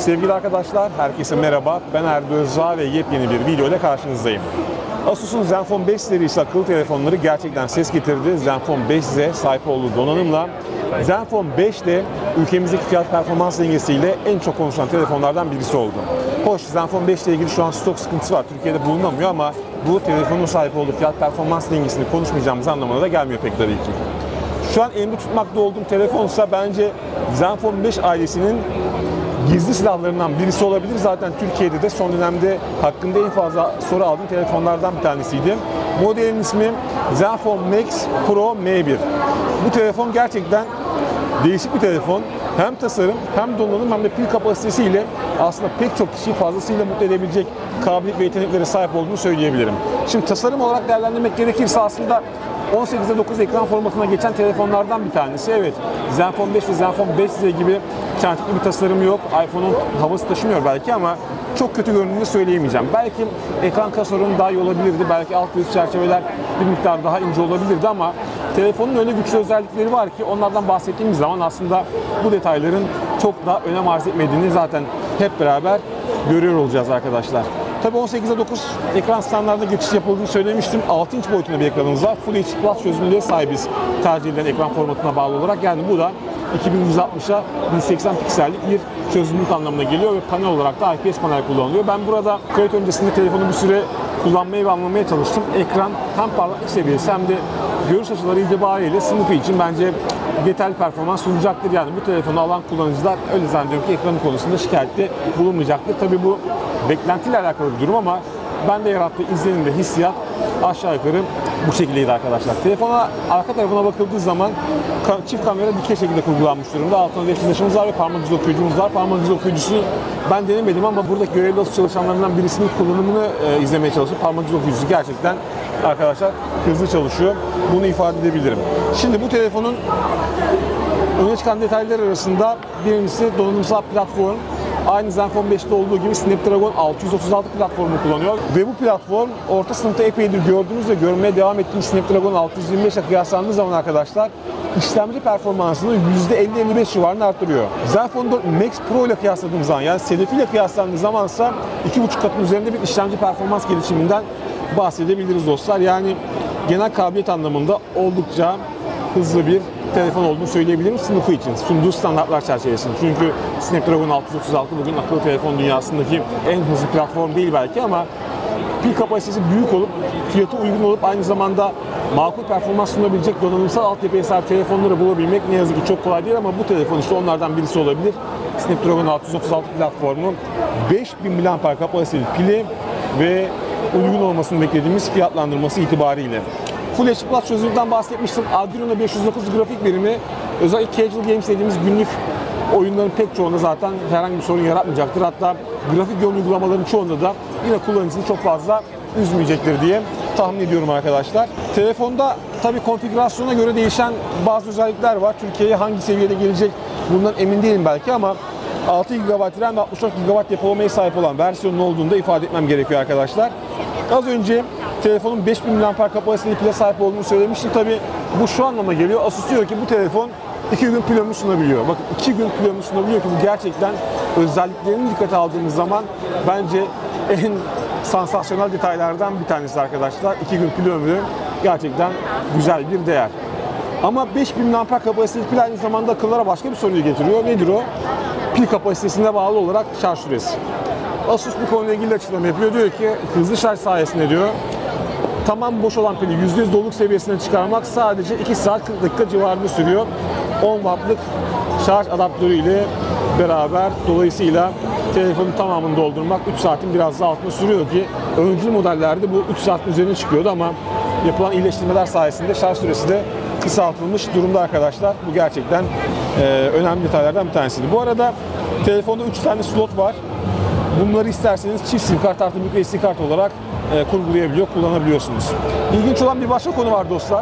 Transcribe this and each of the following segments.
Sevgili arkadaşlar, herkese merhaba. Ben Erdo Özağ ve yepyeni bir video ile karşınızdayım. Asus'un Zenfone 5 serisi akıllı telefonları gerçekten ses getirdi. Zenfone 5'e sahip olduğu donanımla Zenfone 5 de ülkemizdeki fiyat performans dengesiyle en çok konuşulan telefonlardan birisi oldu. Hoş, Zenfone 5 ile ilgili şu an stok sıkıntısı var. Türkiye'de bulunamıyor ama bu telefonun sahip olduğu fiyat performans dengesini konuşmayacağımız anlamına da gelmiyor pek tabii ki. Şu an elimde tutmakta olduğum telefonsa bence Zenfone 5 ailesinin gizli silahlarından birisi olabilir. Zaten Türkiye'de de son dönemde hakkında en fazla soru aldığım telefonlardan bir tanesiydi. Modelin ismi Zenfone Max Pro M1. Bu telefon gerçekten değişik bir telefon. Hem tasarım, hem donanım, hem de pil kapasitesiyle aslında pek çok kişiyi fazlasıyla mutlu edebilecek kabiliyet ve yeteneklere sahip olduğunu söyleyebilirim. Şimdi tasarım olarak değerlendirmek gerekirse aslında 18'e 9 ekran formatına geçen telefonlardan bir tanesi. Evet, Zenfone 5 ve Zenfone 5Z gibi çentikli bir tasarımı yok. iPhone'un havası taşımıyor belki ama çok kötü göründüğünü söyleyemeyeceğim. Belki ekran tasarımı daha iyi olabilirdi. Belki alt ve üst çerçeveler bir miktar daha ince olabilirdi ama telefonun öyle güçlü özellikleri var ki onlardan bahsettiğimiz zaman aslında bu detayların çok da önem arz etmediğini zaten hep beraber görüyor olacağız arkadaşlar. Tabii 18'e 9 ekran standartında geçiş yapıldığını söylemiştim. 6 inç boyutunda bir ekranımız var. Full HD Plus çözünürlüğe sahibiz tercih edilen ekran formatına bağlı olarak. Yani bu da 2160'a 1080 piksellik bir çözünürlük anlamına geliyor ve panel olarak da IPS panel kullanılıyor. Ben burada kayıt öncesinde telefonu bir süre kullanmaya ve anlamaya çalıştım. Ekran hem parlaklık seviyesi hem de görüş açıları itibariyle sınıfı için bence yeterli performans sunacaktır. Yani bu telefonu alan kullanıcılar öyle zannediyorum ki ekranı konusunda şikayette bulunmayacaktır. Tabii bu beklentiyle alakalı bir durum ama ben de yarattığı izlenimde hissiyat aşağı yukarı bu şekildeydi arkadaşlar. Telefona, arka tarafına bakıldığı zaman çift kamera dikey şekilde kurgulanmış durumda. Altında web flaşımız var ve parmak izi okuyucumuz var. Parmak izi okuyucusu ben denemedim ama buradaki görevli Asus çalışanlarından birisinin kullanımını izlemeye çalışıp parmak izi okuyucusu gerçekten arkadaşlar hızlı çalışıyor. Bunu ifade edebilirim. Şimdi bu telefonun öne çıkan detaylar arasında birincisi donanımsal platform. Aynı Zenfone 5'te olduğu gibi Snapdragon 636 platformu kullanıyor ve bu platform orta sınıfta epeydir gördüğünüz ve görmeye devam ettiğimiz Snapdragon 625 ile kıyaslandığı zaman arkadaşlar işlemci performansını %50-55 civarında arttırıyor. Zenfone 4 Max Pro ile kıyasladığımız zaman, yani sedefi ile kıyaslandığı zamansa 2,5 katın üzerinde bir işlemci performans gelişiminden bahsedebiliriz dostlar. Yani genel kabiliyet anlamında oldukça hızlı bir telefon olduğunu söyleyebilirim sınıfı için, sunduğu standartlar çerçevesinde. Çünkü Snapdragon 636 bugün akıllı telefon dünyasındaki en hızlı platform değil belki ama pil kapasitesi büyük olup, fiyatı uygun olup aynı zamanda makul performans sunabilecek donanımsal altyapıya sahip telefonları bulabilmek ne yazık ki çok kolay değil ama bu telefon işte onlardan birisi olabilir. Snapdragon 636 platformu 5000 mAh kapasiteli pili ve uygun olmasını beklediğimiz fiyatlandırması itibariyle. Full HD Plus çözünürlükten bahsetmiştim. Adreno 509 grafik birimi özellikle casual games dediğimiz günlük oyunların pek çoğunda zaten herhangi bir sorun yaratmayacaktır. Hatta grafik yön uygulamaların çoğunda da yine kullanıcısını çok fazla üzmeyecektir diye tahmin ediyorum arkadaşlar. Telefonda tabii konfigürasyona göre değişen bazı özellikler var. Türkiye'ye hangi seviyede gelecek bundan emin değilim belki ama 6 GB RAM ve 64 GB depolamaya sahip olan versiyonun olduğunu da ifade etmem gerekiyor arkadaşlar. Az önce telefonun 5000 mAh kapasiteli pile sahip olduğunu söylemiştim. Tabii bu şu anlama geliyor. Asus diyor ki bu telefon 2 gün pil ömrü sunabiliyor. Bakın 2 gün pil ömrü sunabiliyor ki bu gerçekten özelliklerini dikkate aldığımız zaman bence en sansasyonel detaylardan bir tanesi arkadaşlar. 2 gün pil ömrü gerçekten güzel bir değer. Ama 5000 mAh kapasiteli pil aynı zamanda akıllara başka bir soruyu getiriyor. Nedir o? Pil kapasitesine bağlı olarak şarj süresi. Asus bu konuyla ilgili açıklama yapıyor. Diyor ki hızlı şarj sayesinde diyor tamam boş olan pili %100 doluluk seviyesine çıkarmak sadece 2 saat 40 dakika civarında sürüyor. 10 wattlık şarj adaptörü ile beraber dolayısıyla telefonun tamamını doldurmak 3 saatin biraz daha altında sürüyor ki öncü modellerde bu 3 saatin üzerine çıkıyordu ama yapılan iyileştirmeler sayesinde şarj süresi de kısaltılmış durumda arkadaşlar. Bu gerçekten önemli detaylardan bir tanesiydi. Bu arada telefonda 3 tane slot var. Bunları isterseniz çift sim kart artı micro SD kart olarak kurgulayabiliyor, kullanabiliyorsunuz. İlginç olan bir başka konu var dostlar.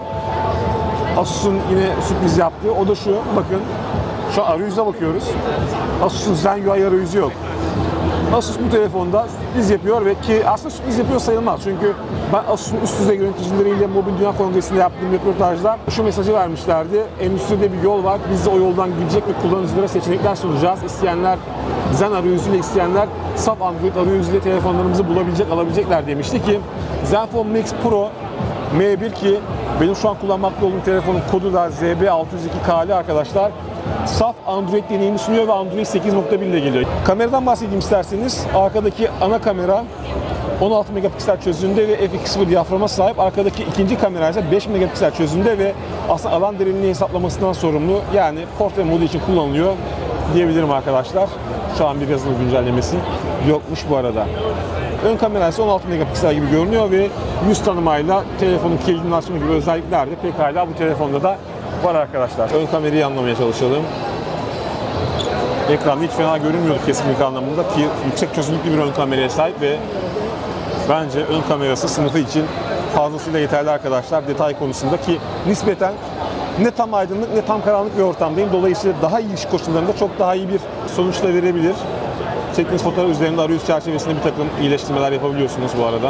Asus'un yine sürpriz yaptığı, o da şu, bakın şu an arayüze bakıyoruz. Asus'un Zen UI arayüzü yok. Asus bu telefonda sürpriz yapıyor ve ki aslında sürpriz yapıyor sayılmaz. Çünkü ben Asus'un üst düzey yöneticileriyle Mobil Dünya Kongresi'nde yaptığım röportajda şu mesajı vermişlerdi. Endüstride bir yol var. Biz de o yoldan gidecek ve kullanıcılara seçenekler sunacağız. İsteyenler Zen arayüzüyle isteyenler saf Android arayüzüyle telefonlarımızı alabilecekler demişti ki Zenfone Max Pro M1 ki benim şu an kullanmakta olduğum telefonun kodu da ZB602KL arkadaşlar. Saf Android deneyimi sunuyor ve Android 8.1 ile geliyor. Kameradan bahsedeyim isterseniz. Arkadaki ana kamera 16 megapiksel çözünürlüğünde ve f2.0 diyaframa sahip. Arkadaki ikinci kamera ise 5 megapiksel çözünürlüğünde ve aslında alan derinliği hesaplamasından sorumlu. Yani portre modu için kullanılıyor diyebilirim arkadaşlar. Şu an bir yazılım güncellemesi yokmuş bu arada. Ön kamera ise 16 megapiksel gibi görünüyor ve yüz tanımayla telefonun kilidini açma gibi özellikler de pekala bu telefonda da var arkadaşlar. Ön kamerayı anlamaya çalışalım. Ekranda hiç fena görünmüyor kesinlik anlamında ki yüksek çözünürlüklü bir ön kameraya sahip ve bence ön kamerası sınıfı için fazlasıyla yeterli arkadaşlar detay konusunda ki nispeten ne tam aydınlık ne tam karanlık bir ortamdayım. Dolayısıyla daha iyi iş koşullarında çok daha iyi bir sonuç da verebilir. Çektiğiniz fotoğraf üzerinde arayüz çerçevesinde bir takım iyileştirmeler yapabiliyorsunuz bu arada.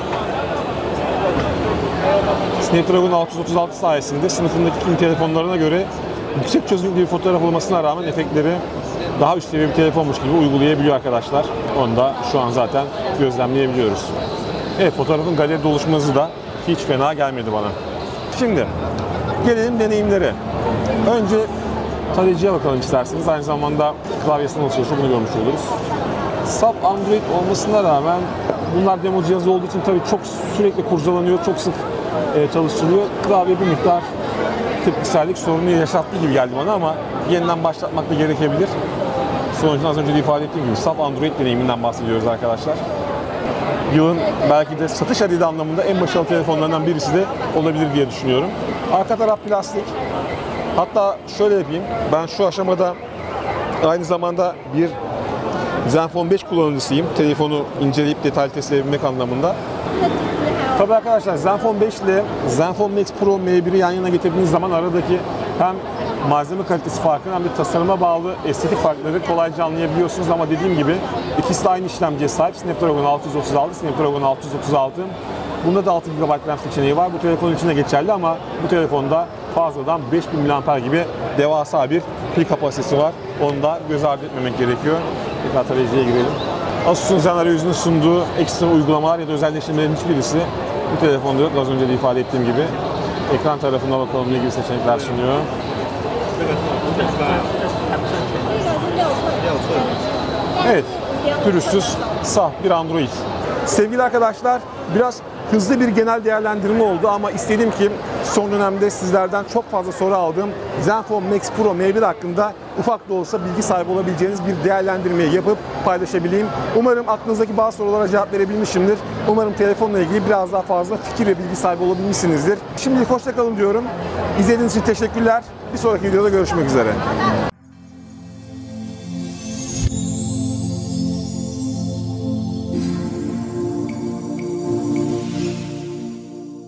Snapdragon 636 sayesinde sınıfındaki tüm telefonlarına göre yüksek çözünürlüklü bir fotoğraf olmasına rağmen efektleri daha üst seviye bir telefonmuş gibi uygulayabiliyor arkadaşlar. Onu da şu an zaten gözlemleyebiliyoruz. Evet, fotoğrafın galeride oluşması da hiç fena gelmedi bana. Şimdi gelelim deneyimlere. Önce tarayıcıya bakalım isterseniz. Aynı zamanda klavyesinin nasıl çalışıyor bunu görmüş oluruz. Saf Android olmasına rağmen bunlar demo cihazı olduğu için tabii çok sürekli kurcalanıyor, çok sık çalıştırılıyor. Klavye bir miktar tepkisellik sorunu yaşattı gibi geldi bana ama yeniden başlatmak da gerekebilir. Sonuçta az önce de ifade ettiğim gibi saf Android deneyiminden bahsediyoruz arkadaşlar. Yılın belki de satış adedi anlamında en başarılı telefonlarından birisi de olabilir diye düşünüyorum. Arka taraf plastik. Hatta şöyle yapayım, ben şu aşamada aynı zamanda bir Zenfone 5 kullanıcısıyım. Telefonu inceleyip detaylı test edebilmek anlamında. Tabii arkadaşlar Zenfone 5 ile Zenfone Max Pro M1'i yan yana getirdiğiniz zaman aradaki hem malzeme kalitesi farkını hem de tasarıma bağlı estetik farkları kolayca anlayabiliyorsunuz ama dediğim gibi ikisi de aynı işlemciye sahip. Snapdragon 636, Snapdragon 636. Bunda da 6 GB RAM seçeneği var. Bu telefonun içinde geçerli ama bu telefonda fazladan 5000 mAh gibi devasa bir pil kapasitesi var. Onu da göz ardı etmemek gerekiyor. Tekrar tarayıcıya girelim. Asus'un Zen arayüzünün sunduğu ekstra uygulamalar ya da özelleştirmelerin hiçbirisi bu telefonda yok. Az önce de ifade ettiğim gibi. Ekran tarafına bakalım ne gibi seçenekler sunuyor. Evet, pürüzsüz, saf bir Android. Sevgili arkadaşlar, biraz hızlı bir genel değerlendirme oldu ama istedim ki son dönemde sizlerden çok fazla soru aldığım Zenfone Max Pro M1 hakkında ufak da olsa bilgi sahibi olabileceğiniz bir değerlendirmeyi yapıp paylaşabileyim. Umarım aklınızdaki bazı sorulara cevap verebilmişimdir. Umarım telefonla ilgili biraz daha fazla fikir ve bilgi sahibi olabilmişsinizdir. Şimdilik hoşça kalın diyorum. İzlediğiniz için teşekkürler. Bir sonraki videoda görüşmek üzere.